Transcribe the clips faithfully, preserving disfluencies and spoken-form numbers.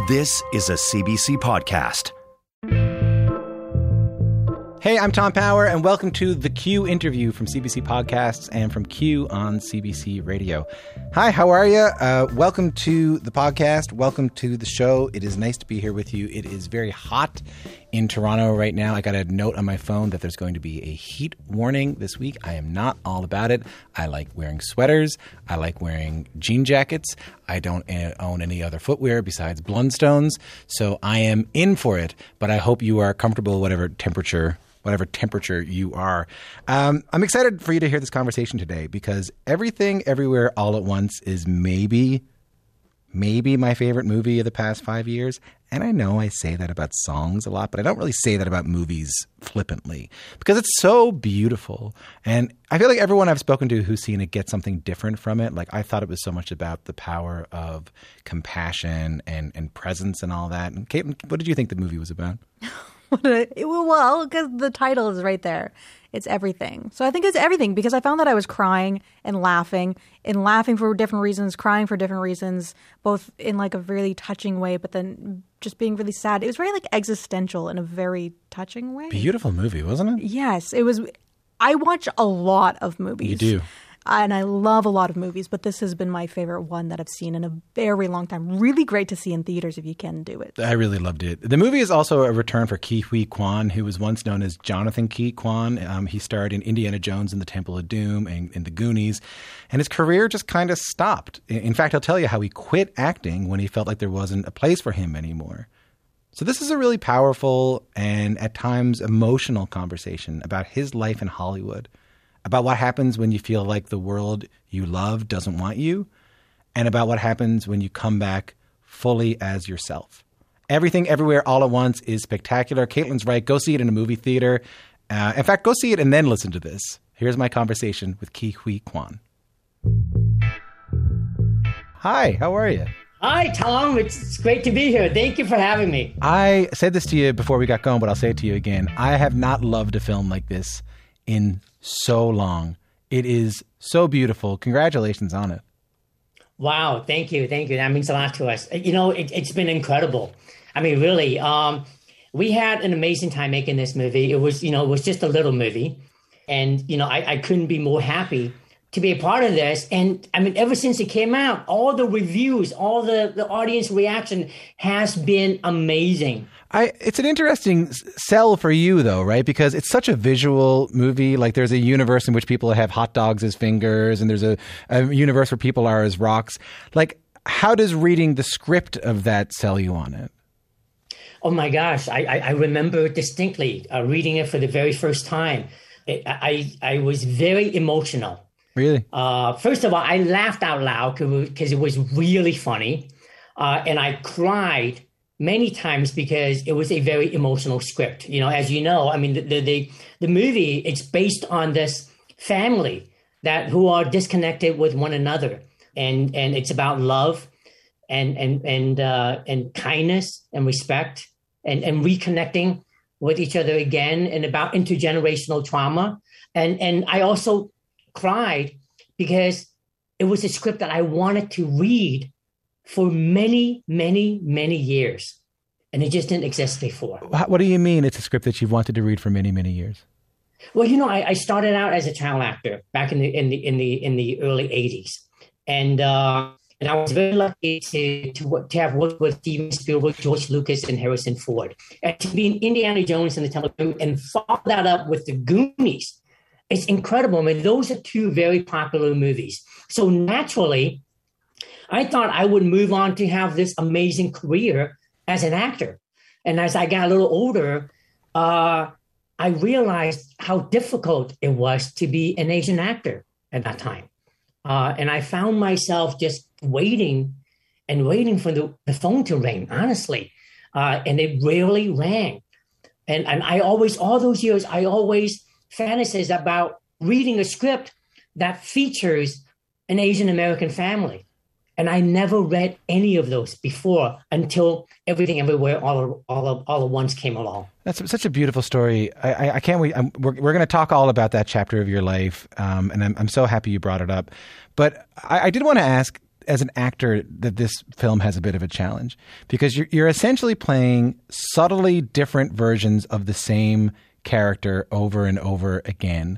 This is a C B C podcast. Hey, I'm Tom Power, and welcome to The Q interview from C B C Podcasts and from Q on C B C Radio. Hi, how are you? Uh, welcome to the podcast. Welcome to the show. It is nice to be here with you. It is very hot in Toronto right now. I got a note on my phone that there's going to be a heat warning this week. I am not all about it. I like wearing sweaters. I like wearing jean jackets. I don't own any other footwear besides Blundstones, so I am in for it, but I hope you are comfortable whatever temperature whatever temperature you are. Um, I'm excited for you to hear this conversation today because Everything Everywhere All at Once is maybe, maybe my favorite movie of the past five years. And I know I say that about songs a lot, but I don't really say that about movies flippantly because it's so beautiful. And I feel like everyone I've spoken to who's seen it gets something different from it. Like I thought it was so much about the power of compassion and, and presence and all that. And Caitlin, what did you think the movie was about? Well, because the title is right there. It's everything. So I think it's everything because I found that I was crying and laughing and laughing for different reasons, crying for different reasons, both in like a really touching way, but then just being really sad. It was very like existential in a very touching way. Beautiful movie, wasn't it? Yes, it was. I watch a lot of movies. You do. And I love a lot of movies, but this has been my favorite one that I've seen in a very long time. Really great to see in theaters if you can do it. I really loved it. The movie is also a return for Ke Huy Quan, who was once known as Jonathan Ke Quan. Um, he starred in Indiana Jones and the Temple of Doom and in The Goonies. And his career just kind of stopped. In fact, I'll tell you how he quit acting when he felt like there wasn't a place for him anymore. So this is a really powerful and at times emotional conversation about his life in Hollywood, about what happens when you feel like the world you love doesn't want you, and about what happens when you come back fully as yourself. Everything Everywhere All at Once is spectacular. Caitlin's right. Go see it in a movie theater. Uh, in fact, go see it and then listen to this. Here's my conversation with Ke Huy Quan. Hi, how are you? Hi, Tom. It's, it's great to be here. Thank you for having me. I said this to you before we got going, but I'll say it to you again. I have not loved a film like this in so long. It is so beautiful. Congratulations on it. Wow. Thank you. Thank you. That means a lot to us. You know, it, it's been incredible. I mean, really, um, we had an amazing time making this movie. It was, you know, it was just a little movie. And, you know, I, I couldn't be more happy to be a part of this. And I mean, ever since it came out, all the reviews, all the, the audience reaction has been amazing. I, it's an interesting sell for you, though, right? Because it's such a visual movie. Like there's a universe in which people have hot dogs as fingers, and there's a, a universe where people are as rocks. Like, how does reading the script of that sell you on it? Oh, my gosh. I, I, I remember distinctly uh, reading it for the very first time. It, I, I was very emotional. Really? Uh, first of all, I laughed out loud because it was really funny. Uh, and I cried many times because it was a very emotional script. You know, as you know, I mean, the, the, the, the movie, it's based on this family that who are disconnected with one another. And, and it's about love and, and, and, uh, and kindness and respect and, and reconnecting with each other again, and about intergenerational trauma. And, and I also cried because it was a script that I wanted to read for many, many, many years. And it just didn't exist before. What do you mean it's a script that you've wanted to read for many, many years? Well, you know, I, I started out as a child actor back in the in the in the in the early eighties. And uh, and I was very lucky to, to to have worked with Steven Spielberg, George Lucas, and Harrison Ford. And to be in Indiana Jones and the Temple of Doom and follow that up with The Goonies. It's incredible. I mean, those are two very popular movies. So naturally, I thought I would move on to have this amazing career as an actor. And as I got a little older, uh, I realized how difficult it was to be an Asian actor at that time. Uh, and I found myself just waiting and waiting for the, the phone to ring, honestly. Uh, and it rarely rang. And, and I always, all those years, I always fantasize about reading a script that features an Asian American family. And I never read any of those before until Everything Everywhere All, all, all at Once came along. That's such a beautiful story. I, I, I can't wait. I'm, we're we're going to talk all about that chapter of your life. Um, and I'm, I'm so happy you brought it up. But I, I did want to ask, as an actor that this film has a bit of a challenge because you're, you're essentially playing subtly different versions of the same character over and over again.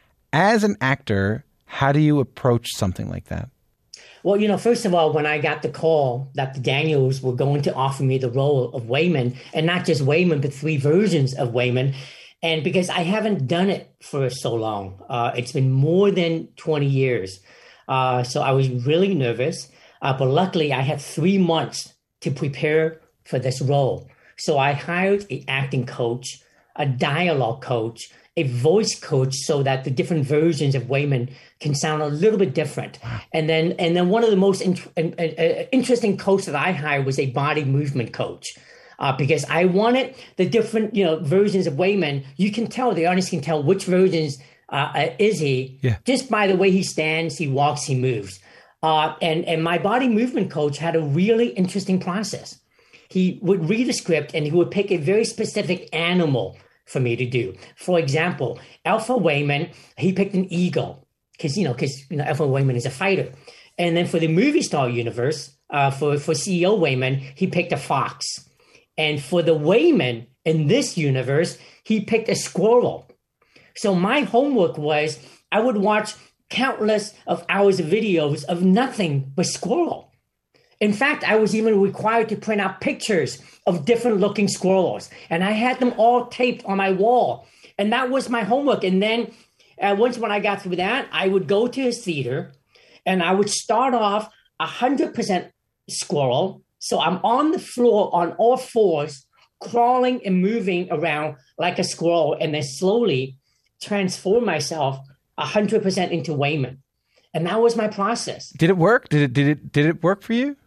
As an actor, how do you approach something like that? Well, you know, first of all, when I got the call that the Daniels were going to offer me the role of Waymond, and not just Waymond, but three versions of Waymond, and because I haven't done it for so long, uh, it's been more than twenty years. Uh, so I was really nervous, uh, but luckily I had three months to prepare for this role. So I hired an acting coach, a dialogue coach, a voice coach, so that the different versions of Waymond can sound a little bit different. And then, and then one of the most in, in, in, interesting coaches that I hired was a body movement coach, uh, because I wanted the different, you know, versions of Waymond. You can tell, the audience can tell which versions uh, is he, yeah, just by the way he stands, he walks, he moves. Uh, and and my body movement coach had a really interesting process. He would read a script and he would pick a very specific animal for me to do. For example, Alpha Waymond, he picked an eagle because, you know, because, you know, Alpha Waymond is a fighter. And then for the movie star universe, uh, for, for C E O Waymond, he picked a fox. And for the Waymond in this universe, he picked a squirrel. So my homework was I would watch countless of hours of videos of nothing but squirrel. In fact, I was even required to print out pictures of different looking squirrels, and I had them all taped on my wall. And that was my homework. And then uh, once when I got through that, I would go to his theater and I would start off one hundred percent squirrel. So I'm on the floor on all fours, crawling and moving around like a squirrel, and then slowly transform myself one hundred percent into Waymond. And that was my process. Did it work? Did it, did it, did it work for you?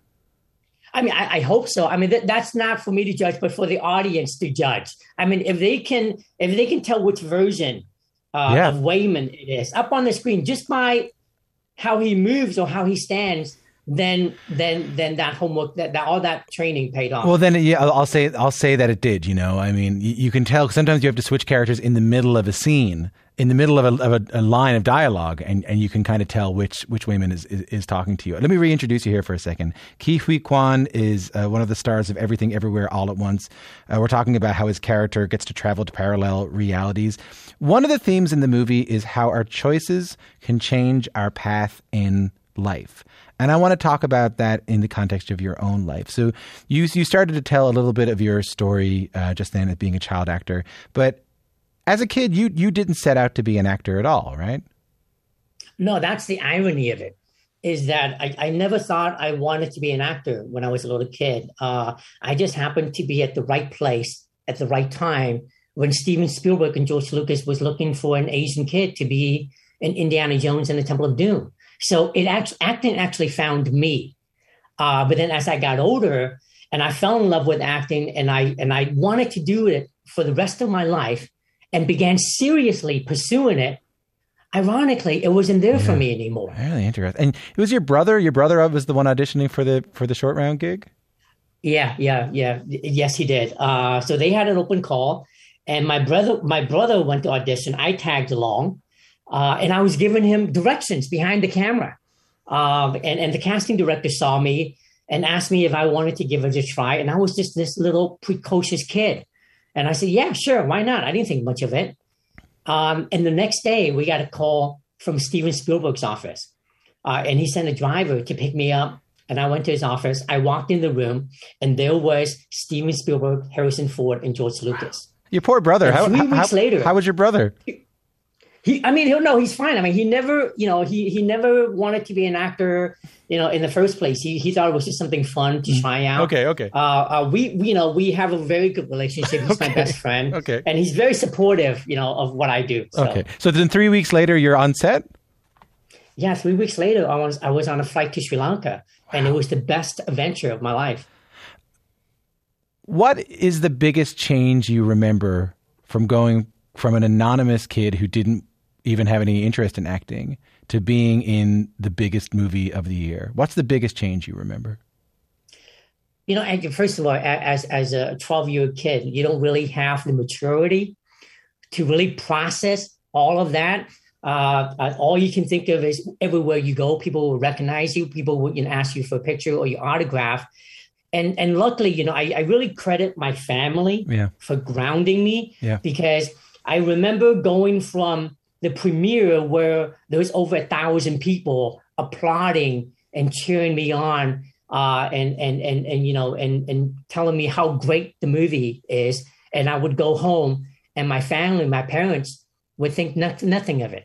I mean, I, I hope so. I mean, th- that's not for me to judge, but for the audience to judge. I mean, if they can, if they can tell which version uh, yeah. of Waymond it is up on the screen just by how he moves or how he stands, then then then that homework, that, that all that training paid off. Well, then yeah, I'll, I'll say I'll say that it did. You know, I mean, you, you can tell sometimes you have to switch characters in the middle of a scene, in the middle of a, of a, a line of dialogue, and, and you can kind of tell which which Waymond is, is is talking to you. Let me reintroduce you here for a second. Ke Huy Quan is uh, one of the stars of Everything Everywhere All at Once. Uh, we're talking about how his character gets to travel to parallel realities. One of the themes in the movie is how our choices can change our path in life. And I want to talk about that in the context of your own life. So you you started to tell a little bit of your story uh, just then as being a child actor, but as a kid, you you didn't set out to be an actor at all, right? No, that's the irony of it, is that I, I never thought I wanted to be an actor when I was a little kid. Uh, I just happened to be at the right place at the right time when Steven Spielberg and George Lucas was looking for an Asian kid to be in Indiana Jones and the Temple of Doom. So it actually, acting actually found me. Uh, but then as I got older and I fell in love with acting and I and I wanted to do it for the rest of my life and began seriously pursuing it, ironically, it wasn't there yeah, for me anymore. Really interesting. And it was your brother? Your brother was the one auditioning for the for the short round gig? Yeah, yeah, yeah. Yes, he did. Uh, so they had an open call and my brother, my brother went to audition. I tagged along. Uh, and I was giving him directions behind the camera. Um, and, and the casting director saw me and asked me if I wanted to give it a try. And I was just this little precocious kid. And I said, yeah, sure, why not? I didn't think much of it. Um, and the next day, we got a call from Steven Spielberg's office. Uh, and he sent a driver to pick me up. And I went to his office. I walked in the room, and there was Steven Spielberg, Harrison Ford, and George Lucas. Your poor brother. And how, three how, weeks later, how was your brother? He, I mean, he'll know he's fine. I mean, he never, you know, he he never wanted to be an actor, you know, in the first place. He he thought it was just something fun to try out. Okay, okay. Uh, uh, we, we, you know, we have a very good relationship. He's okay. my best friend. Okay. And he's very supportive, you know, of what I do. So. Okay. So then three weeks later, you're on set? Yeah, three weeks later, I was I was on a flight to Sri Lanka, wow. and it was the best adventure of my life. What is the biggest change you remember from going from an anonymous kid who didn't even have any interest in acting to being in the biggest movie of the year? What's the biggest change you remember? You know, first of all, as as a twelve-year-old kid, you don't really have the maturity to really process all of that. Uh, uh, all you can think of is everywhere you go, people will recognize you. People will, you know, ask you for a picture or your autograph. And and luckily, you know, I, I really credit my family yeah. for grounding me yeah. because I remember going from the premiere where there was over a thousand people applauding and cheering me on, uh, and and and and you know, and and telling me how great the movie is. And I would go home, and my family, my parents, would think not, nothing of it.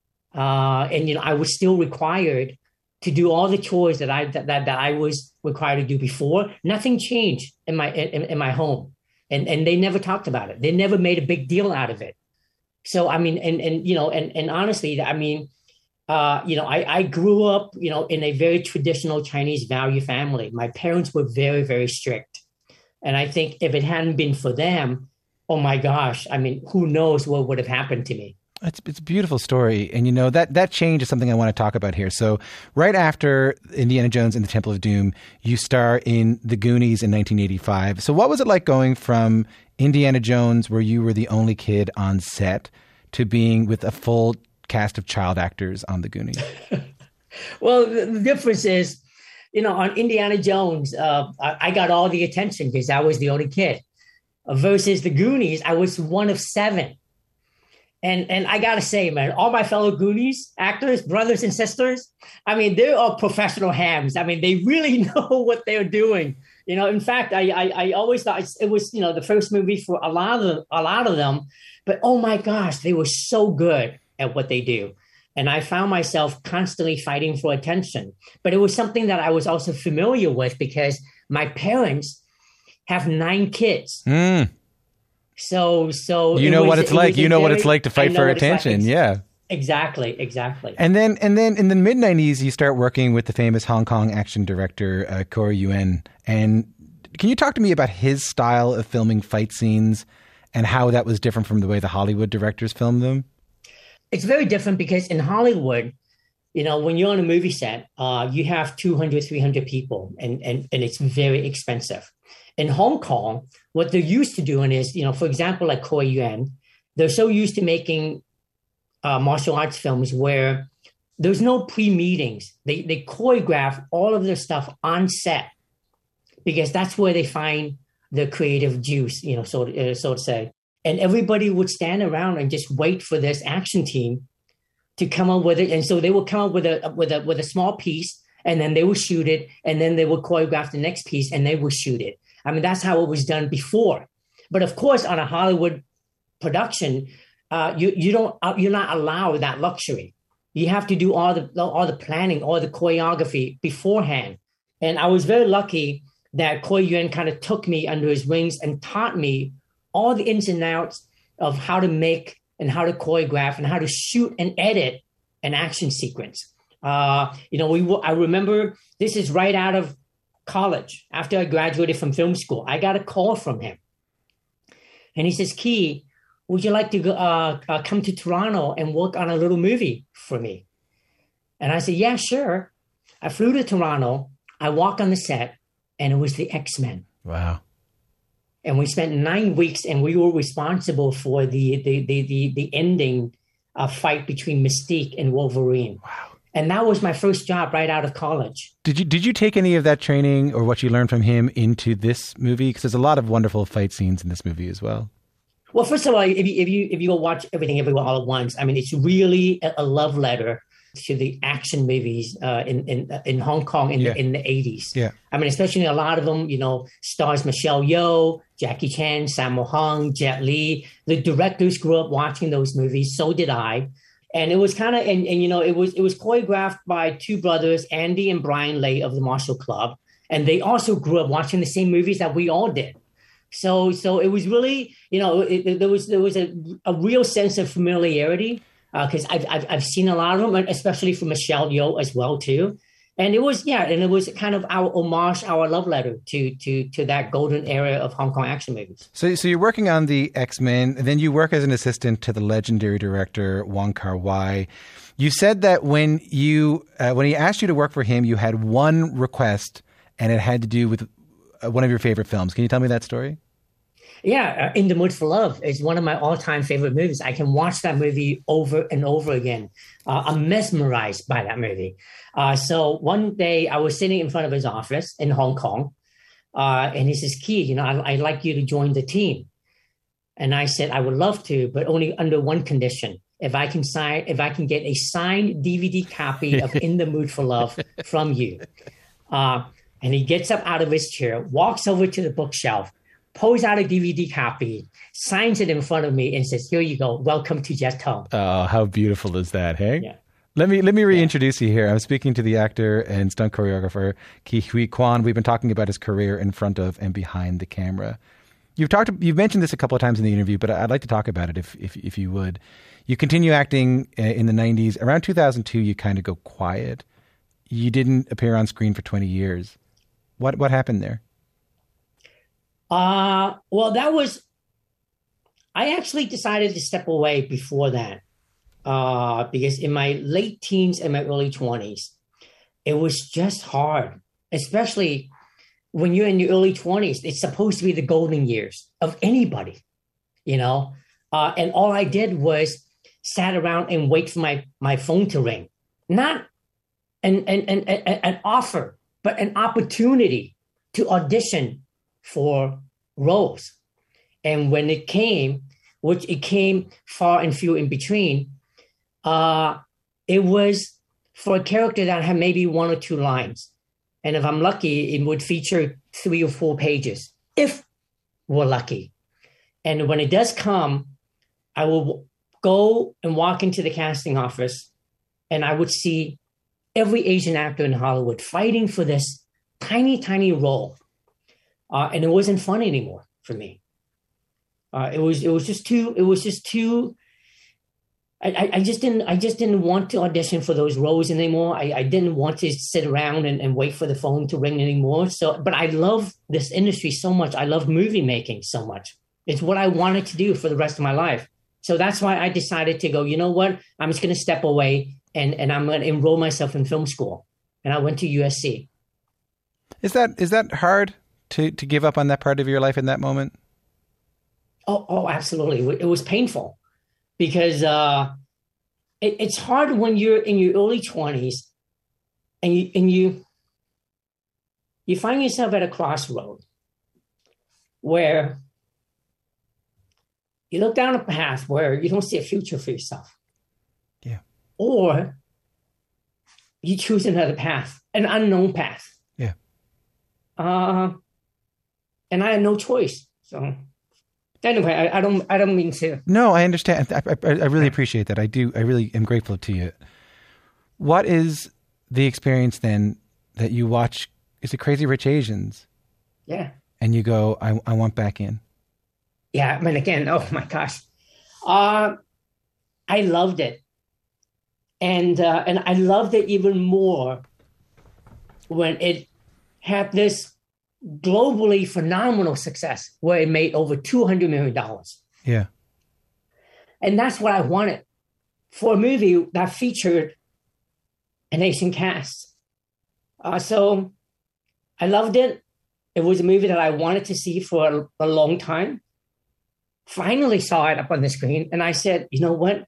Uh, and you know, I was still required to do all the chores that I that, that, that I was required to do before. Nothing changed in my in, in my home, and and they never talked about it. They never made a big deal out of it. So I mean, and and you know, and and honestly, I mean, uh, you know, I I grew up, you know, in a very traditional Chinese value family. My parents were very very strict, and I think if it hadn't been for them, oh my gosh, I mean, who knows what would have happened to me. It's, it's a beautiful story. And, you know, that, that change is something I want to talk about here. So right after Indiana Jones and the Temple of Doom, you star in The Goonies in nineteen eighty-five. So what was it like going from Indiana Jones, where you were the only kid on set, to being with a full cast of child actors on The Goonies? Well, the difference is, you know, on Indiana Jones, uh, I got all the attention because I was the only kid. Versus The Goonies, I was one of seven. And and I got to say, man, all my fellow Goonies actors, brothers and sisters, I mean, they're all professional hams. I mean, they really know what they're doing. You know, in fact, I I, I always thought it was, you know, the first movie for a lot of a lot of them. But, oh, my gosh, they were so good at what they do. And I found myself constantly fighting for attention. But it was something that I was also familiar with because my parents have nine kids. Mm. So, so you know was, what it's it like. You know very, what it's like to fight for attention. Like. Yeah, exactly, exactly. And then, and then in the mid nineties, you start working with the famous Hong Kong action director uh, Corey Yuen. And can you talk to me about his style of filming fight scenes and how that was different from the way the Hollywood directors filmed them? It's very different because in Hollywood, you know, when you're on a movie set, uh, you have two hundred, three hundred people, and and and it's very expensive. In Hong Kong, what they're used to doing is, you know, for example, like Corey Yuen, they're so used to making uh, martial arts films where there's no pre-meetings. They they choreograph all of their stuff on set because that's where they find the creative juice, you know, so, uh, so to say. And everybody would stand around and just wait for this action team to come up with it. And so they would come up with a with a with a small piece, and then they would shoot it, and then they would choreograph the next piece, and they would shoot it. I mean, that's how it was done before. But of course, on a Hollywood production, uh, you you don't uh, you're not allowed that luxury. You have to do all the all the planning, all the choreography beforehand. And I was very lucky that Corey Yuen kind of took me under his wings and taught me all the ins and outs of how to make and how to choreograph and how to shoot and edit an action sequence. Uh, you know, we I remember this is right out of college. After I graduated from film school, I got a call from him. And he says, Key, would you like to go, uh, uh, come to Toronto and work on a little movie for me? And I said, yeah, sure. I flew to Toronto. I walked on the set, and it was the X-Men. Wow. And we spent nine weeks, and we were responsible for the the the the, the ending uh, fight between Mystique and Wolverine. Wow. And that was my first job right out of college. Did you did you take any of that training or what you learned from him into this movie? Because there's a lot of wonderful fight scenes in this movie as well. Well, first of all, if you if you if you go watch Everything Everywhere All at Once, I mean, it's really a, a love letter to the action movies uh, in in in Hong Kong in, yeah. in the eighties. Yeah. I mean, especially a lot of them, you know, stars Michelle Yeoh, Jackie Chan, Sammo Hung, Jet Li. The directors grew up watching those movies. So did I. And it was kind of, and, and, you know, it was it was choreographed by two brothers, Andy and Brian Lay of the Martial Club. And they also grew up watching the same movies that we all did. So so it was really, you know, it, it, there was there was a, a real sense of familiarity because uh, I've, I've I've seen a lot of them, especially from Michelle Yeoh as well, too. And it was, yeah, and it was kind of our homage, our love letter to to to that golden era of Hong Kong action movies. So, so you're working on the X-Men, and then you work as an assistant to the legendary director Wong Kar-wai. You said that when you uh, when he asked you to work for him, you had one request, and it had to do with uh, one of your favorite films. Can you tell me that story? Yeah, uh, In the Mood for Love is one of my all-time favorite movies. I can watch that movie over and over again. Uh, I'm mesmerized by that movie. Uh, so one day I was sitting in front of his office in Hong Kong, uh, and he says, Key, you know, I, I'd like you to join the team. And I said, I would love to, but only under one condition. If I can sign, if I can get a signed D V D copy of In the Mood for Love from you. Uh, and he gets up out of his chair, walks over to the bookshelf, pulls out a D V D copy, signs it in front of me, and says, "Here you go. Welcome to Jet Tone." Oh, how beautiful is that, hey? Yeah. Let me let me reintroduce you here. I'm speaking to the actor and stunt choreographer Ke Huy Quan. We've been talking about his career in front of and behind the camera. You've talked. You've mentioned this a couple of times in the interview, but I'd like to talk about it if if, if you would. You continue acting in the nineties. Around two thousand two, you kind of go quiet. You didn't appear on screen for twenty years. What what happened there? Uh, well, that was, I actually decided to step away before that. Uh, because in my late teens and my early twenties, it was just hard, especially when you're in your early twenties. It's supposed to be the golden years of anybody, you know? Uh, and all I did was sat around and wait for my, my phone to ring. Not an, an, an, an offer, but an opportunity to audition for roles. And when it came, which it came far and few in between, uh, it was for a character that had maybe one or two lines. And if I'm lucky, it would feature three or four pages, if we're lucky. And when it does come, I will go and walk into the casting office, and I would see every Asian actor in Hollywood fighting for this tiny, tiny role. Uh, and it wasn't fun anymore for me. Uh, it was, it was just too, it was just too, I, I just didn't, I just didn't want to audition for those roles anymore. I, I didn't want to sit around and, and wait for the phone to ring anymore. So, but I love this industry so much. I love movie making so much. It's what I wanted to do for the rest of my life. So that's why I decided to go, you know what, I'm just going to step away and, and I'm going to enroll myself in film school. And I went to U S C. Is that, is that hard to, to give up on that part of your life in that moment? Oh, oh, absolutely. It was painful because uh, it, it's hard when you're in your early twenties and you, and you, you find yourself at a crossroad where you look down a path where you don't see a future for yourself. Yeah. Or you choose another path, an unknown path. Yeah. Uh, and I had no choice. So anyway, I, I don't, I don't mean to. No, I understand. I, I, I really appreciate that. I do. I really am grateful to you. What is the experience then that you watch? Is it Crazy Rich Asians? Yeah. And you go, I, I want back in. Yeah. I mean, again, oh my gosh. Uh, I loved it. And, uh, and I loved it even more when it had this globally phenomenal success where it made over two hundred million dollars. Yeah. And that's what I wanted for a movie that featured an Asian cast. Uh, so I loved it. It was a movie that I wanted to see for a, a long time. Finally saw it up on the screen. And I said, you know what?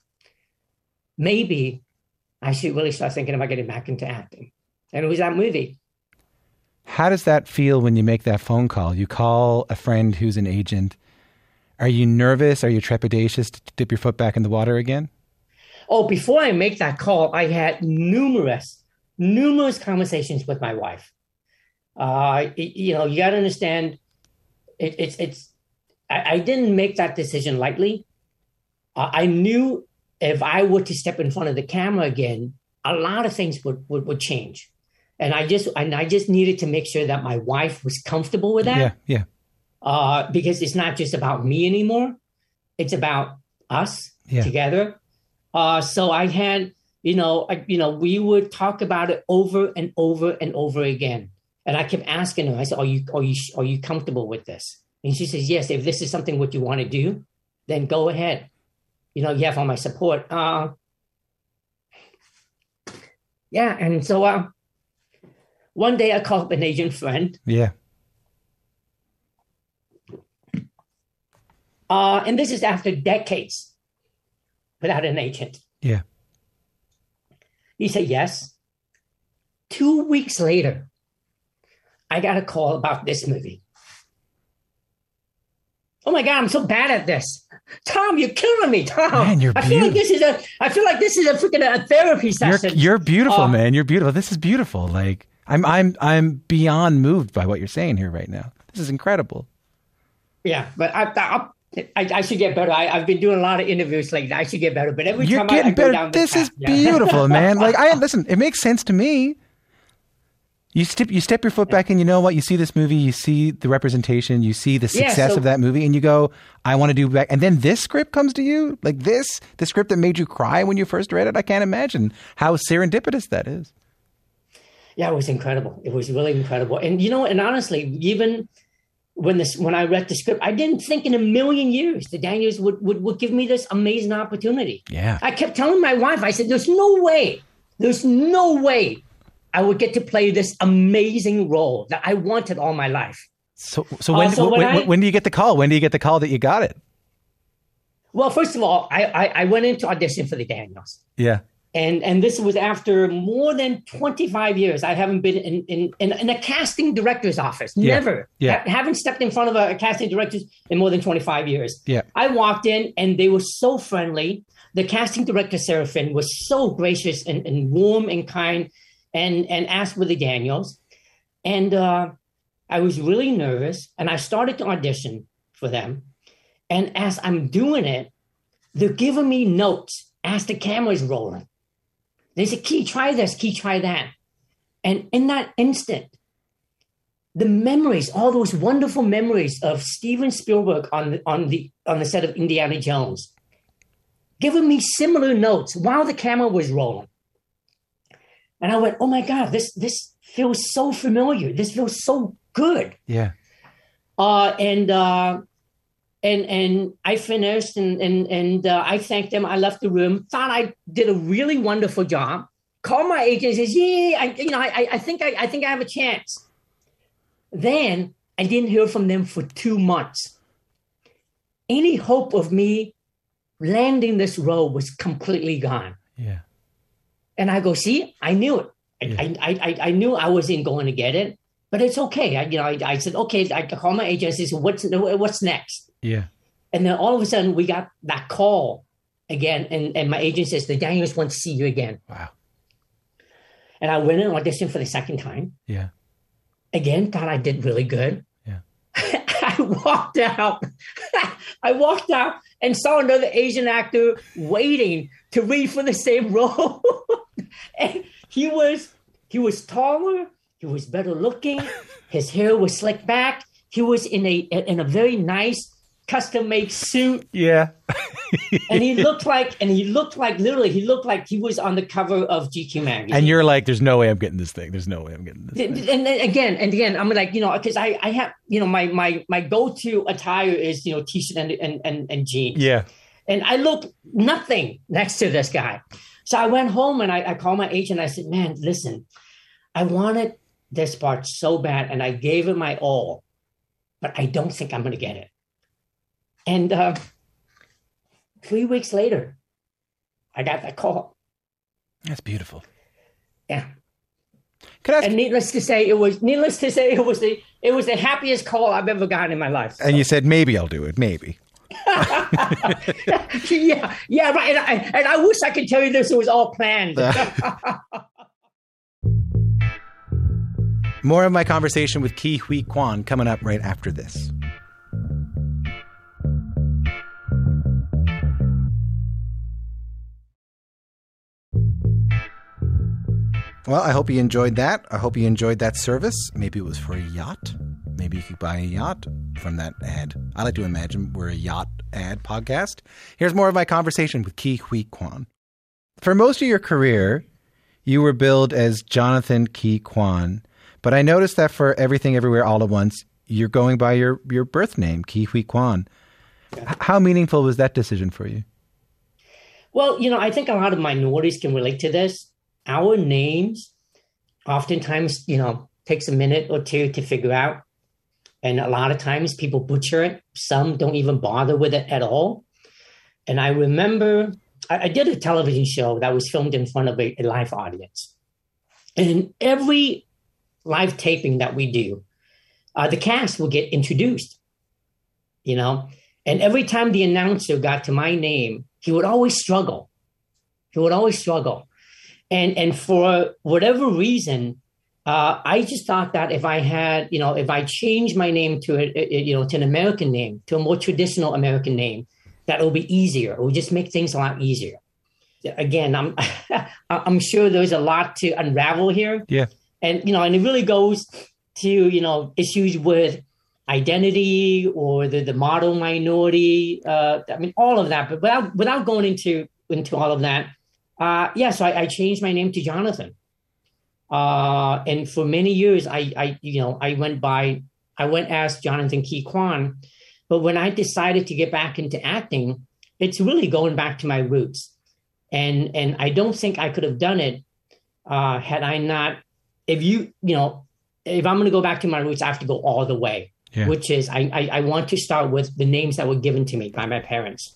Maybe I should really start thinking about getting back into acting. And it was that movie. How does that feel when you make that phone call? You call a friend who's an agent. Are you nervous? Are you trepidatious to dip your foot back in the water again? Oh, before I make that call, I had numerous, numerous conversations with my wife. Uh, it, you know, you got to understand, it, it's, it's, I, I didn't make that decision lightly. Uh, I knew if I were to step in front of the camera again, a lot of things would, would, would change. And I just and I just needed to make sure that my wife was comfortable with that. Yeah, yeah. Uh, because it's not just about me anymore. It's about us yeah. together. Uh, so I had, you know, I, you know, we would talk about it over and over and over again. And I kept asking her, I said, are you, are you, are you comfortable with this? And she says, yes, if this is something what you want to do, then go ahead. You know, you have all my support. Uh, yeah. And so, uh, one day I called an Asian friend. Yeah. Uh, and this is after decades without an agent. Yeah. He said, yes. Two weeks later, I got a call about this movie. Oh my God, I'm so bad at this. Tom, you're killing me, Tom. Man, you're I feel like this is a I feel like this is a freaking a therapy You're, session. you're beautiful, Uh, man. You're beautiful. This is beautiful. Like I'm I'm I'm beyond moved by what you're saying here right now. This is incredible. Yeah, but I I, I, I should get better. I, I've been doing a lot of interviews lately. I should get better. But every You're time I, I getting go better. down This path, is yeah. beautiful, man. Like I listen, it makes sense to me. You step you step your foot back and you know what? You see this movie, you see the representation, you see the Yeah, success so- of that movie, and you go, I want to do back. And then this script comes to you? Like this, the script that made you cry when you first read it? I can't imagine how serendipitous that is. Yeah, it was incredible. It was really incredible. And you know, and honestly, even when this when I read the script, I didn't think in a million years the Daniels would, would, would give me this amazing opportunity. Yeah. I kept telling my wife, I said, there's no way, there's no way I would get to play this amazing role that I wanted all my life. So so when Uh, so when, when when, I- when do you get the call? When do you get the call that you got it? Well, first of all, I, I, I went into audition for the Daniels. Yeah. And and this was after more than twenty-five years. I haven't been in in, in, in a casting director's office. Yeah. Never. Yeah. Ha- haven't stepped in front of a, a casting director in more than twenty-five years. Yeah. I walked in and they were so friendly. The casting director, Sarah Finn, was so gracious and, and warm and kind and, and asked for the Daniels. And uh, I was really nervous and I started to audition for them. And as I'm doing it, they're giving me notes as the camera's rolling. They said, Key, try this, Key, try that. And in that instant, the memories, all those wonderful memories of Steven Spielberg on the, on the, on the set of Indiana Jones, giving me similar notes while the camera was rolling. And I went, oh my God, this, this feels so familiar. This feels so good. Yeah. Uh, and, uh, And and I finished and and and uh, I thanked them. I left the room. Thought I did a really wonderful job. Called my agent. Says, "Yeah, I, you know, I I think I I think I have a chance." Then I didn't hear from them for two months. Any hope of me landing this role was completely gone. Yeah. And I go, "See, I knew it. I Yeah. I, I I knew I wasn't going to get it, but it's okay." I you know I, I said, "Okay." I called my agent. I said, "What's what's next?" Yeah. And then all of a sudden we got that call again. And, and my agent says, the Daniels want to see you again. Wow. And I went and auditioned for the second time. Yeah. Again, thought I did really good. Yeah. I walked out. I walked out and saw another Asian actor waiting to read for the same role. And he was, he was taller. He was better looking. His hair was slicked back. He was in a, in a very nice, custom-made suit, Yeah. and he looked like, and he looked like, literally, he looked like he was on the cover of G Q magazine. And you're like, there's no way I'm getting this thing. There's no way I'm getting this and thing. then again, and again, I'm like, you know, because I, I have, you know, my my my go-to attire is, you know, t-shirt and and and, and jeans. Yeah. And I look nothing next to this guy. So I went home and I, I called my agent. I said, man, listen, I wanted this part so bad, and I gave it my all, but I don't think I'm going to get it. And uh, three weeks later, I got that call. That's beautiful. Yeah. Could I ask, And needless to say, it was needless to say, it was the it was the happiest call I've ever gotten in my life. and you said, maybe I'll do it. Maybe. yeah, yeah, right. And I, and I wish I could tell you this. It was all planned. More of my conversation with Ke Huy Quan coming up right after this. Well, I hope you enjoyed that. I hope you enjoyed that service. Maybe it was for a yacht. Maybe you could buy a yacht from that ad. I like to imagine we're a yacht ad podcast. Here's more of my conversation with Ke Huy Quan. For most of your career, you were billed as Jonathan Ke Quan, but I noticed that for Everything Everywhere All at Once, you're going by your, your birth name, Ke Huy Quan. H- How meaningful was that decision for you? Well, you know, I think a lot of minorities can relate to this. Our names oftentimes, you know, takes a minute or two to figure out. And a lot of times people butcher it. Some don't even bother with it at all. And I remember I, I did a television show that was filmed in front of a, a live audience. And every live taping that we do, uh, the cast will get introduced, you know. And every time the announcer got to my name, he would always struggle. He would always struggle. And and for whatever reason, uh, I just thought that if I had, you know, if I changed my name to, a, a, you know, to an American name, to a more traditional American name, that it would be easier. It would just make things a lot easier. Again, I'm I'm sure there's a lot to unravel here. Yeah. And, you know, and it really goes to, you know, issues with identity or the, the model minority. Uh, I mean, all of that. But without without going into into all of that, uh, yeah, so I, I changed my name to Jonathan. Uh, and for many years, I, I, you know, I went by, I went as Jonathan Ke Quan. But when I decided to get back into acting, it's really going back to my roots. And and I don't think I could have done it uh, had I not, if you, you know, if I'm going to go back to my roots, I have to go all the way, yeah. which is I, I, I want to start with the names that were given to me by my parents.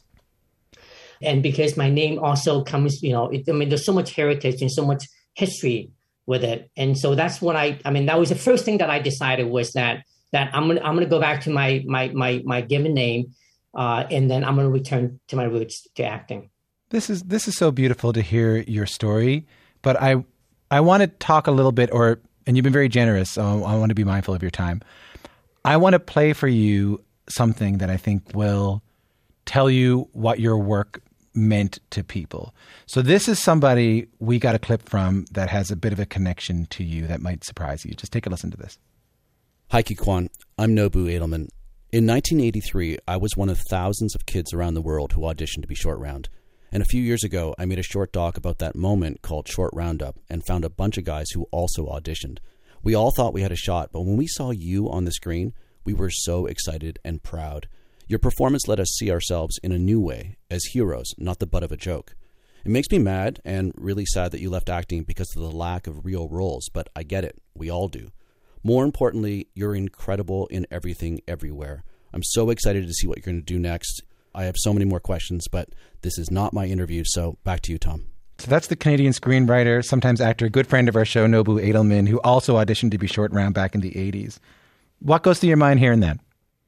And because my name also comes, you know, it, I mean, there's so much heritage and so much history with it. And so that's what I, I mean, that was the first thing that I decided was that, that I'm going to, I'm going to go back to my, my, my, my given name. Uh, and then I'm going to return to my roots to acting. This is, this is so beautiful to hear your story, but I, I want to talk a little bit or, and you've been very generous, so I want to be mindful of your time. I want to play for you something that I think will tell you what your work meant to people. So this is somebody we got a clip from that has a bit of a connection to you that might surprise you. Just take a listen to this. Hi, Ke Quan. I'm Nobu Edelman. In nineteen eighty-three, I was one of thousands of kids around the world who auditioned to be Short Round. And a few years ago, I made a short doc about that moment called Short Roundup and found a bunch of guys who also auditioned. We all thought we had a shot, but when we saw you on the screen, we were so excited and proud. Your performance let us see ourselves in a new way, as heroes, not the butt of a joke. It makes me mad and really sad that you left acting because of the lack of real roles, but I get it. We all do. More importantly, you're incredible in everything, everywhere. I'm so excited to see what you're going to do next. I have so many more questions, but this is not my interview, so back to you, Tom. So that's the Canadian screenwriter, sometimes actor, good friend of our show, Nobu Edelman, who also auditioned to be Short Round back in the eighties. What goes through your mind hearing that?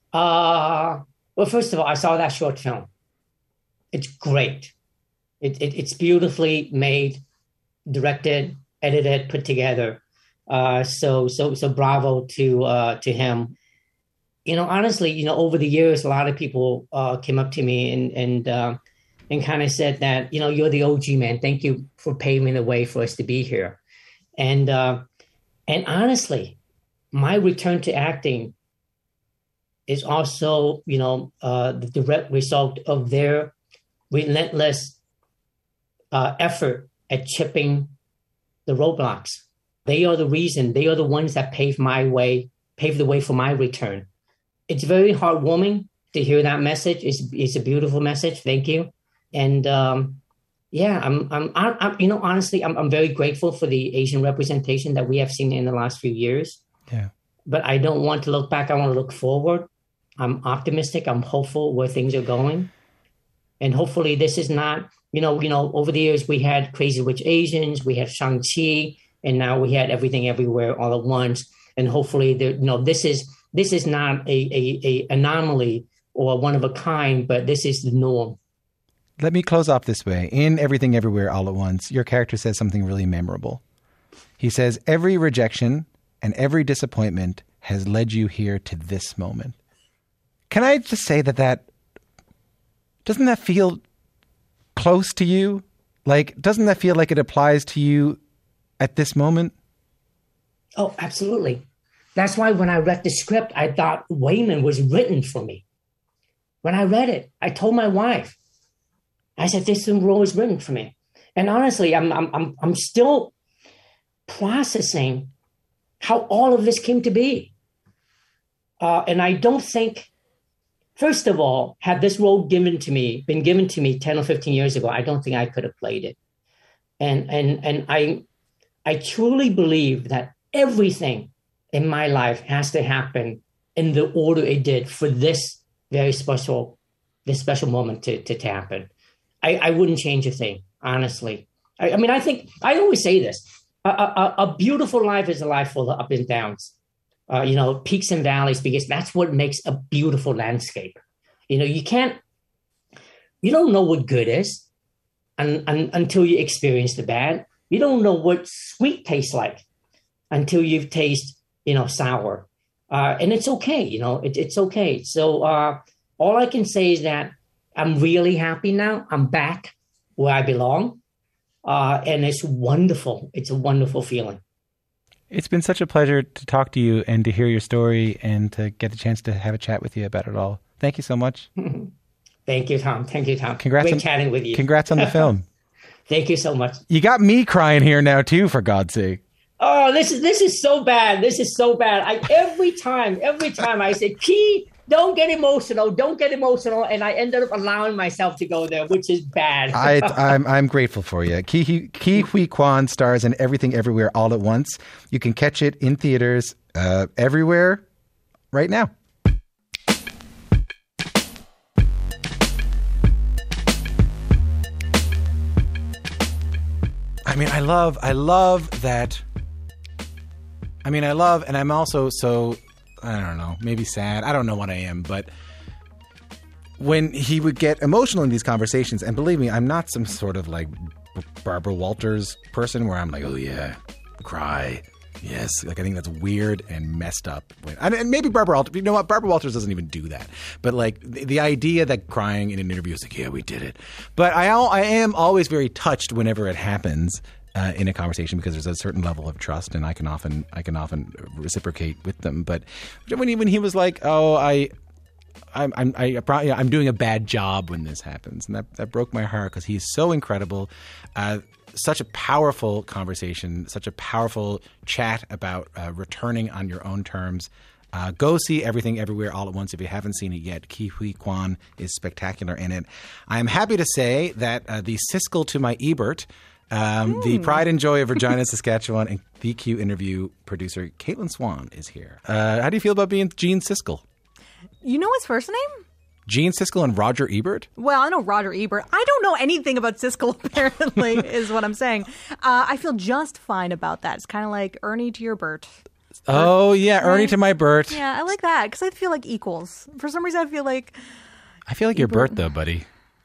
Uh, well, first of all, I saw that short film. It's great. It, it, it's beautifully made, directed, edited, put together. Uh, so, so, so bravo to uh, to him. You know, honestly, you know, over the years, a lot of people uh, came up to me and and uh, and kind of said that, you know, you're the O G, man. Thank you for paving the way for us to be here. And uh, and honestly, my return to acting is also, you know, uh, the direct result of their relentless uh, effort at chipping the roadblocks. They are the reason. They are the ones that paved my way, paved the way for my return. It's very heartwarming to hear that message. It's it's a beautiful message. Thank you. And um, yeah, I'm I'm, I'm you know honestly, I'm I'm very grateful for the Asian representation that we have seen in the last few years. Yeah. But I don't want to look back. I want to look forward. I'm optimistic. I'm hopeful where things are going, and hopefully this is not, you know, you know, over the years we had Crazy Rich Asians, we had Shang-Chi, and now we had Everything Everywhere all at once. And hopefully, the, you know, this is this is not a, a, a anomaly or one of a kind, but this is the norm. Let me close off this way. In Everything Everywhere All at Once, your character says something really memorable. He says, every rejection and every disappointment has led you here to this moment. Can I just say that that, doesn't that feel close to you? Like, doesn't that feel like it applies to you at this moment? Oh, absolutely. That's why when I read the script, I thought Waymond was written for me. When I read it, I told my wife, I said, this role is written for me. And honestly, I'm I'm I'm I'm still processing how all of this came to be. Uh, and I don't think, first of all, had this role given to me, been given to me ten or fifteen years ago, I don't think I could have played it. And and and I I truly believe that everything in my life has to happen in the order it did for this very special, this special moment to, to, to happen. I, I wouldn't change a thing, honestly. I, I mean, I think, I always say this, a, a, a beautiful life is a life full of ups and downs, uh, you know, peaks and valleys, because that's what makes a beautiful landscape. You know, you can't, you don't know what good is un, un, until you experience the bad. You don't know what sweet tastes like until you've tasted, you know, sour. Uh, and it's okay, you know, it, it's okay. So uh, all I can say is that I'm really happy now. I'm back where I belong. Uh, and it's wonderful. It's a wonderful feeling. It's been such a pleasure to talk to you and to hear your story and to get the chance to have a chat with you about it all. Thank you so much. Thank you, Tom. Thank you, Tom. Congrats Great on, chatting with you. Congrats on the film. Thank you so much. You got me crying here now too, for God's sake. Oh, this is this is so bad. This is so bad. I every time, every time I say, Key, don't get emotional, don't get emotional, and I ended up allowing myself to go there, which is bad. I, I'm I'm grateful for you. Ke Ke Huy Quan stars in Everything Everywhere All at Once. You can catch it in theaters uh, everywhere right now. I mean, I love, I love that. I mean, I love, and I'm also so, I don't know, maybe sad. I don't know what I am, but when he would get emotional in these conversations, and believe me, I'm not some sort of like Barbara Walters person where I'm like, oh yeah, cry. Yes, like I think that's weird and messed up. And maybe Barbara Walters, you know what? Barbara Walters doesn't even do that. But like the, the idea that crying in an interview is like, yeah, we did it. But I, I am always very touched whenever it happens uh, in a conversation, because there's a certain level of trust, and I can often I can often reciprocate with them. But when he when he was like, oh, I. I'm I'm I, I'm doing a bad job when this happens, and that, that broke my heart, because he's so incredible. Uh, such a powerful conversation, such a powerful chat about uh, returning on your own terms. Uh, go see Everything Everywhere All at Once if you haven't seen it yet. Ke Huy Quan is spectacular in it. I am happy to say that uh, the Siskel to my Ebert, um, mm. the pride and joy of Regina, Saskatchewan, and the Q interview producer Caitlin Swan is here. Uh, how do you feel about being Gene Siskel? You know his first name? Gene Siskel and Roger Ebert? Well, I know Roger Ebert. I don't know anything about Siskel, apparently, is what I'm saying. Uh, I feel just fine about that. It's kind of like Ernie to your Bert. Oh, yeah, Ernie right? to my Bert. Yeah, I like that, because I feel like equals. For some reason, I feel like... I feel like Ebert. You're Bert, though, buddy.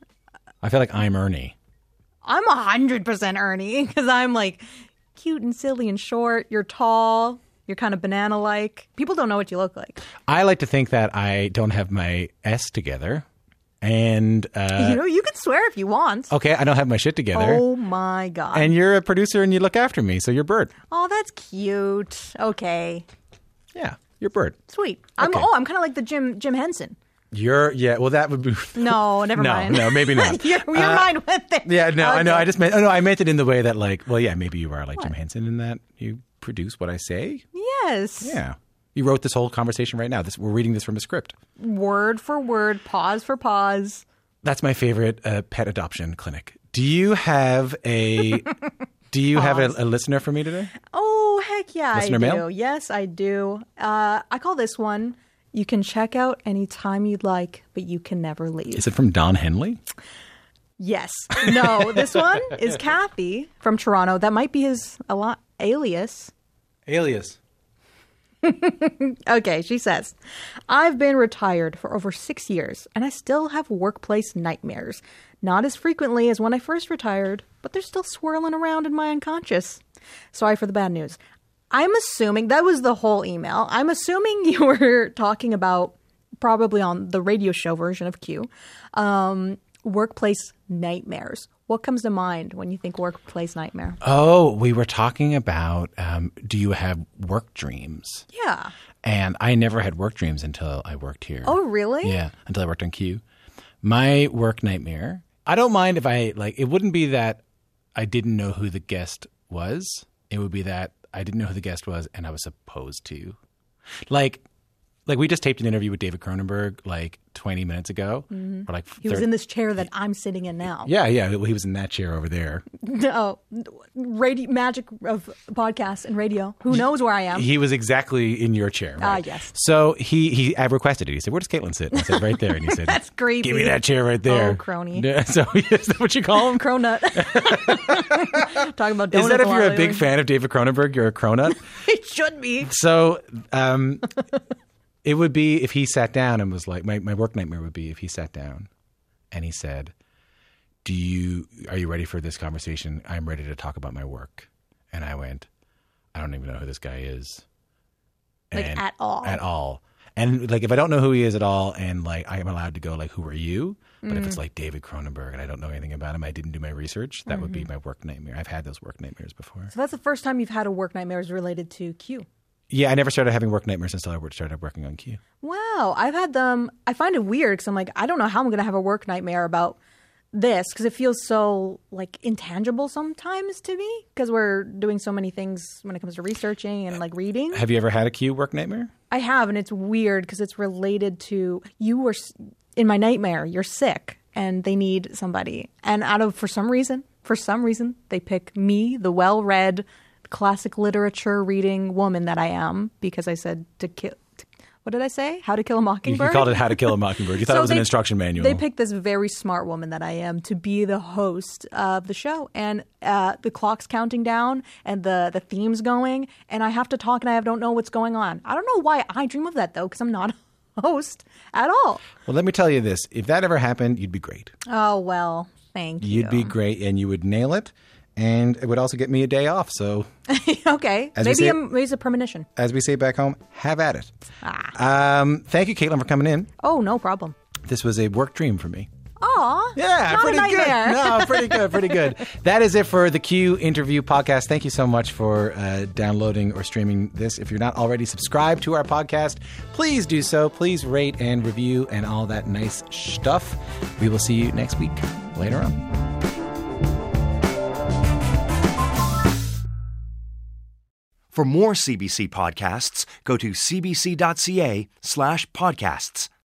I feel like I'm Ernie. I'm one hundred percent Ernie, because I'm like cute and silly and short. You're tall. You're kind of banana-like. People don't know what you look like. I like to think that I don't have my S together. And uh, you know, you can swear if you want. Okay, I don't have my shit together. Oh, my God. And you're a producer and you look after me, so you're Bert. Oh, that's cute. Okay. Yeah, you're Bert. Sweet. I'm, okay. Oh, I'm kind of like the Jim Jim Henson. You're, yeah, well, that would be... No, never no, mind. No, maybe not. your your uh, mind went there. Yeah, no, okay. I know. I just meant, oh, no, I meant it in the way that, like, well, yeah, maybe you are like what? Jim Henson in that you produce what I say. Yes. Yeah. You wrote this whole conversation right now. This, we're reading this from a script. Word for word, pause for pause. That's my favorite uh, pet adoption clinic. Do you have a Do you pause. have a, a listener for me today? Oh, heck yeah, listener I do. mail? Yes, I do. Uh, I call this one, you can check out anytime you'd like, but you can never leave. Is it from Don Henley? Yes. No, this one is Kathy from Toronto. That might be his a lot, alias. Alias. Okay, she says, I've been retired for over six years and I still have workplace nightmares. Not as frequently as when I first retired, but they're still swirling around in my unconscious. Sorry for the bad news. I'm assuming, that was the whole email. I'm assuming you were talking about, probably on the radio show version of Q, um, workplace nightmares. What comes to mind when you think workplace nightmare? Oh, we were talking about, um, do you have work dreams? Yeah. And I never had work dreams until I worked here. Oh, really? Yeah, until I worked on Q. My work nightmare, I don't mind if I, like, it wouldn't be that I didn't know who the guest was. It would be that I didn't know who the guest was and I was supposed to. Like, like we just taped an interview with David Cronenberg like twenty minutes ago. Mm-hmm. Or like He was thirty in this chair that I'm sitting in now. Yeah, yeah. He was in that chair over there. No, radio, magic of podcasts and radio. Who knows where I am? He was exactly in your chair. Ah, Right? yes. So he he I requested it. He said, "Where does Caitlin sit?" And I said, "Right there." And he said, That's creepy. "Give me that chair right there." Oh, crony. Yeah, so is that what you call him? Cronut. Talking about donuts. Is that if a lot you're a lately. big fan of David Cronenberg, you're a cronut? It should be. So um, it would be if he sat down and was like, my, my work nightmare would be if he sat down and he said, do you, are you ready for this conversation? I'm ready to talk about my work. And I went, I don't even know who this guy is. Like, And- at all. At all. And like, if I don't know who he is at all, and like, I'm allowed to go like, who are you? But Mm. if it's like David Cronenberg and I don't know anything about him, I didn't do my research, that would Mm-hmm. be my work nightmare. I've had those work nightmares before. So that's the first time you've had a work nightmares related to Q. Yeah, I never started having work nightmares until I started working on Q. Wow. I've had them. I find it weird because I'm like, I don't know how I'm going to have a work nightmare about this because it feels so like intangible sometimes to me because we're doing so many things when it comes to researching and like reading. Have you ever had a Q work nightmare? I have, and it's weird because it's related to you were s- in my nightmare. You're sick, and they need somebody. And out of for some reason, for some reason, they pick me, the well-read, classic literature reading woman that I am, because I said to kill. To, what did I say? How to Kill a You, Mockingbird. you called it How to Kill a Mockingbird. You thought So it was an they- instruction manual. They picked this very smart woman that I am to be the host of the show, and uh, the clock's counting down, and the the theme's going, and I have to talk, and I don't know what's going on. I don't know why I dream of that though, because I'm not a host at all. Well, let me tell you this. If that ever happened, you'd be great. Oh well, thank you. You'd be great, and you would nail it. And it would also get me a day off. So, Okay, As we maybe say- I'm, maybe it's a premonition. as we say back home, have at it. Ah. Um, thank you, Caitlin, for coming in. Oh, no problem. This was a work dream for me. Aw, Yeah, not pretty a nightmare. good. No, pretty good, pretty good. That is it for the Q Interview podcast. Thank you so much for uh, downloading or streaming this. If you're not already subscribed to our podcast, please do so. Please rate and review and all that nice stuff. We will see you next week. Later on. For more C B C podcasts, go to cbc.ca slash podcasts.